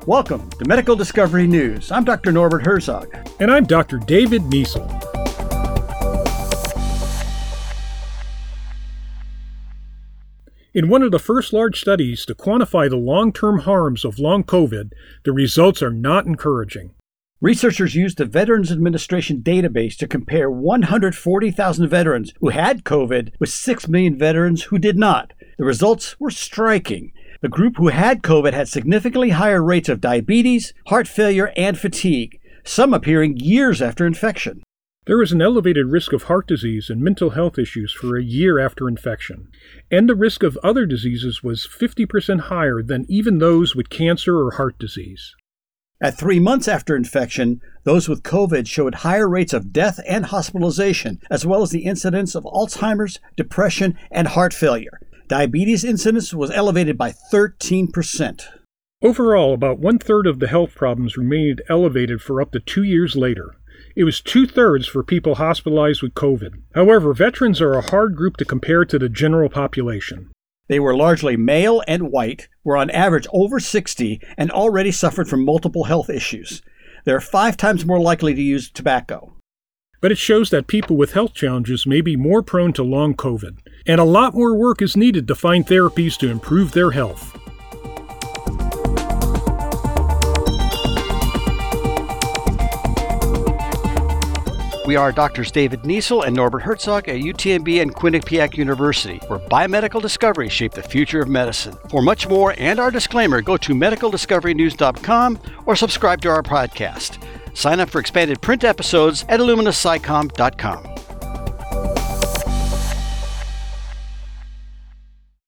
Welcome to Medical Discovery News. I'm Dr. Norbert Herzog. And I'm Dr. David Niesel. In one of the first large studies to quantify the long-term harms of long COVID, the results are not encouraging. Researchers used the Veterans Administration database to compare 140,000 veterans who had COVID with 6 million veterans who did not. The results were striking. The group who had COVID had significantly higher rates of diabetes, heart failure, and fatigue, some appearing years after infection. There was an elevated risk of heart disease and mental health issues for a year after infection, and the risk of other diseases was 50% higher than even those with cancer or heart disease. At 3 months after infection, those with COVID showed higher rates of death and hospitalization, as well as the incidence of Alzheimer's, depression, and heart failure. Diabetes incidence was elevated by 13%. Overall, about one-third of the health problems remained elevated for up to 2 years later. It was 2/3 for people hospitalized with COVID. However, veterans are a hard group to compare to the general population. They were largely male and white, were on average over 60, and already suffered from multiple health issues. They're 5 times more likely to use tobacco. But it shows that people with health challenges may be more prone to long COVID, and a lot more work is needed to find therapies to improve their health. We are Drs. David Niesel and Norbert Herzog at UTMB and Quinnipiac University, where biomedical discoveries shape the future of medicine. For much more and our disclaimer, go to medicaldiscoverynews.com or subscribe to our podcast. Sign up for expanded print episodes at illuminascicom.com.